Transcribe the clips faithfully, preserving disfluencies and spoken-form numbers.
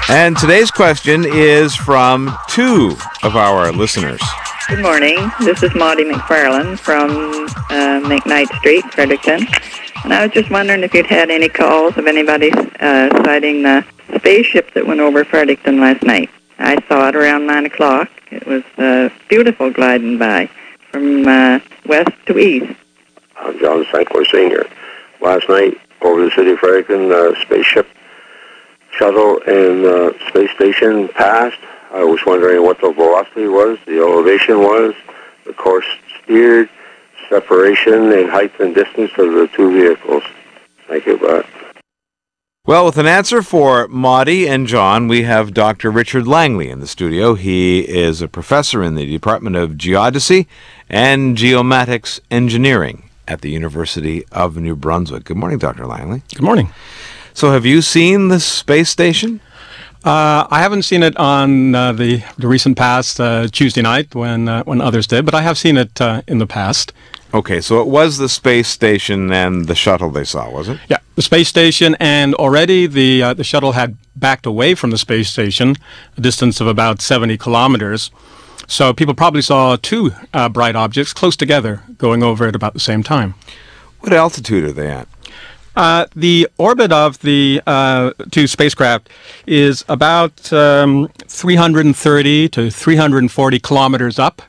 And today's question is from two of our listeners. Good morning. This is Maudie McFarlane from uh, McKnight Street, Fredericton. And I was just wondering if you'd had any calls of anybody uh, sighting the spaceship that went over Fredericton last night. I saw it around nine o'clock. It was uh, beautiful gliding by from uh, west to east. I'm John Sankler Senior Last night, over the city of Fredericton, uh, spaceship, shuttle, and uh, space station passed. I was wondering what the velocity was, the elevation was, the course steered, separation in height and distance of the two vehicles. Thank you, Bart. Well, with an answer for Maudie and John, we have Doctor Richard Langley in the studio. He is a professor in the Department of Geodesy and Geomatics Engineering at the University of New Brunswick. Good morning, Doctor Langley. Good morning. So have you seen the space station? Uh, I haven't seen it on uh, the, the recent past, uh, Tuesday night, when uh, when others did, but I have seen it uh, in the past. Okay, so it was the space station and the shuttle they saw, was it? Yeah, the space station, and already the uh, the shuttle had backed away from the space station, a distance of about seventy kilometers. So people probably saw two uh, bright objects close together going over at about the same time. What altitude are they at? Uh, the orbit of the uh, two spacecraft is about um, three hundred thirty to three hundred forty kilometers up.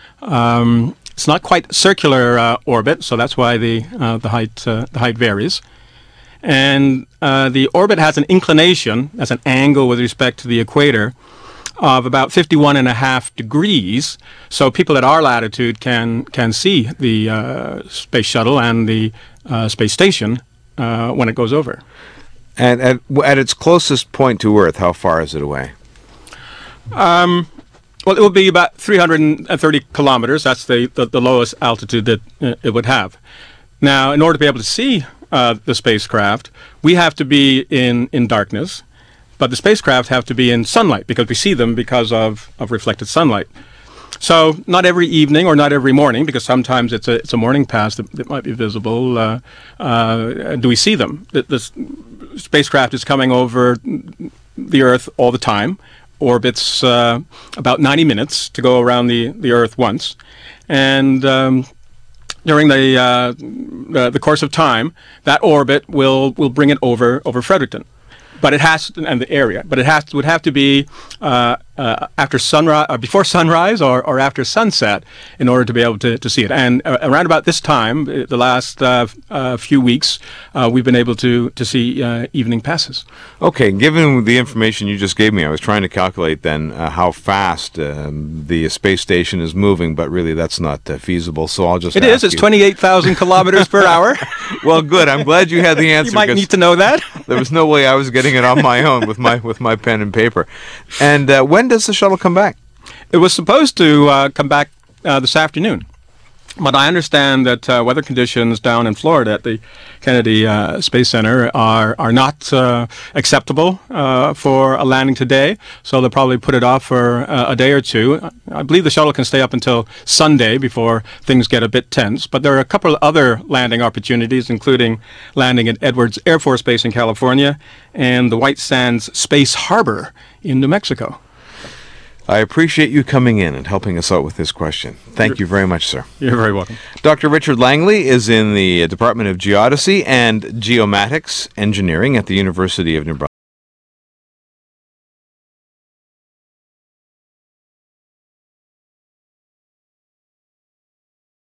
Um, it's not quite circular uh, orbit, so that's why the uh, the height uh, the height varies. And uh, the orbit has an inclination, as an angle with respect to the equator, of about fifty-one and a half degrees. So people at our latitude can can see the uh, space shuttle and the uh, space station Uh, when it goes over. And at, at its closest point to Earth, how far is it away? Um, well, it will be about three hundred thirty kilometers. That's the, the, the lowest altitude that uh, it would have. Now, in order to be able to see uh, the spacecraft, we have to be in, in darkness, but the spacecraft have to be in sunlight because we see them because of, of reflected sunlight. So not every evening or not every morning, because sometimes it's a it's a morning pass that, that might be visible. Uh, uh, do we see them? The, the spacecraft is coming over the Earth all the time, orbits uh, about ninety minutes to go around the, the Earth once, and um, during the, uh, the the course of time, that orbit will will bring it over over Fredericton. But it has to, and the area. But it has to, would have to be uh, uh, after sunrise, or before sunrise, or, or after sunset, in order to be able to, to see it. And uh, around about this time, the last uh, uh, few weeks, uh, we've been able to to see uh, evening passes. Okay, given the information you just gave me, I was trying to calculate then uh, how fast um, the space station is moving, but really that's not uh, feasible. So I'll just it ask is. It's you. twenty-eight thousand kilometers per hour. Well, good. I'm glad you had the answer. You might need to know that. There was no way I was getting it on my own with my with my pen and paper. And uh, when does the shuttle come back? It was supposed to uh, come back uh, this afternoon, but I understand that uh, weather conditions down in Florida at the Kennedy uh, Space Center are are not uh, acceptable uh, for a landing today, so they'll probably put it off for uh, a day or two. I believe the shuttle can stay up until Sunday before things get a bit tense, but there are a couple of other landing opportunities, including landing at Edwards Air Force Base in California and the White Sands Space Harbor in New Mexico. I appreciate you coming in and helping us out with this question. Thank you're, you very much, sir. You're very welcome. Doctor Richard Langley is in the Department of Geodesy and Geomatics Engineering at the University of New Brunswick.